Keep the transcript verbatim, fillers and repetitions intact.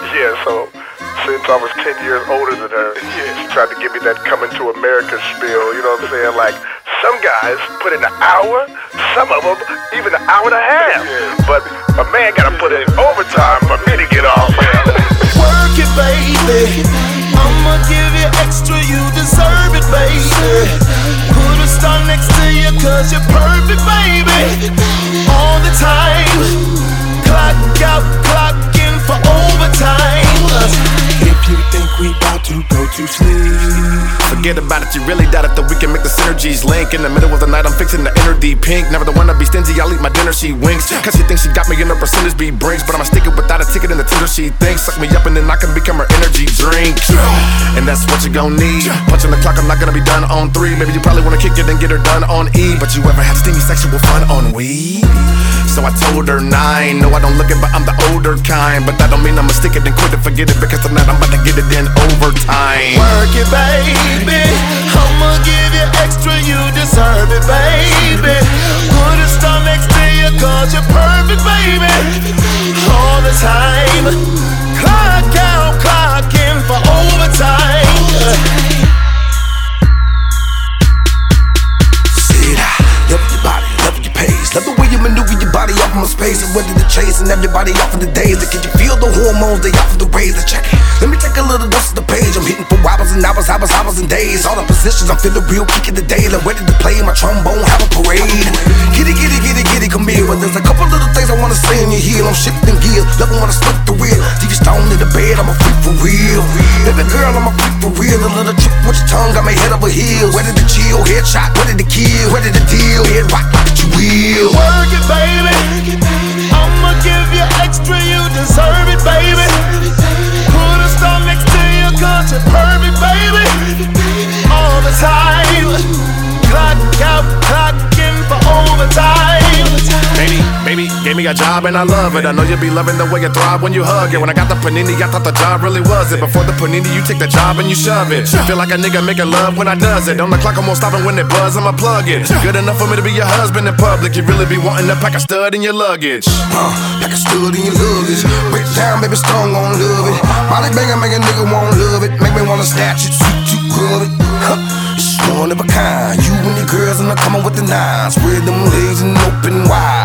Yeah, so since I was ten years older than her, she tried to give me that coming to America spiel, you know what I'm saying? Like, some guys put in an hour, some of them even an hour and a half. But a man gotta put in overtime for me to get off. Work it, baby. I'ma give you extra, you deserve it, baby. Put a star next to you, cause you're perfect, baby. All the time. Clock out, clock in for overtime. If you think we about to go to sleep, forget about it, you really doubt it, that we can make the synergies link. In the middle of the night, I'm fixing the inner deep pink. Never the one to be stingy, I'll eat my dinner, she winks. Cause she thinks she got me in her percentage be brinks. But I'ma stick it without a ticket in the Tinder, she thinks. Suck me up and then I can become her energy drink. And that's what you gon' need. Punching the clock, I'm not gonna be done on three. Maybe you probably wanna kick it and get her done on E. But you ever had steamy sexual fun on weed? So I told her nine. No, I don't look it, but I'm the older kind. But that don't mean I'ma stick it and quit it, forget it. Because tonight I'm about to get it in overtime. Work it, baby. I'ma give you extra, you deserve it, baby. Put a star next to you, cause you're perfect, baby. All the time. Clock out, clock in for overtime. Sit down, love your body, love your pace. Love the way you maneuver your body off my space. I'm ready to chase and everybody off of the days. Can you feel the hormones, they off of the rays? Check it. Let me take a little dust of the page. I'm hitting for hours and hours, hours, hours and days. All the positions, I'm feeling real, kicking the daily. Ready to play my trombone, have a parade. Giddy, giddy, giddy, giddy, come here. But there's a couple little things I wanna say in your heel. I'm shifting gears, never wanna split the wheel. Leave you stone in the bed, I'm a freak for real. Baby girl, I'm a freak for real. A little trip with your tongue, got my head over heels. Ready to chill, headshot, ready to kill, ready to deal. Head rock like you will. Work it, baby. I'ma give you extra, you deserve it, baby. Put a star next to you, cause you're perfect, baby. All the time. Clock out, clock in for overtime. Baby, baby, gave me a job and I love it. I know you'll be loving the way you thrive when you hug it. When I got the panini, I thought the job really was it. Before the panini, you take the job and you shove it. Feel like a nigga making love when I does it. On the clock, I'm won't stop, and when it buzz, I'ma plug it. Good enough for me to be your husband in public. You really be wanting to pack a stud in your luggage. Uh, pack a stud in your luggage. Break it down, baby, strong gon' love it. Molly bangin', make a nigga won't love it. Make me wanna snatch it, sweet, you rub it. Huh. It's one of a kind. You and your girls and I'm coming with the nine. Spread them legs and open wide.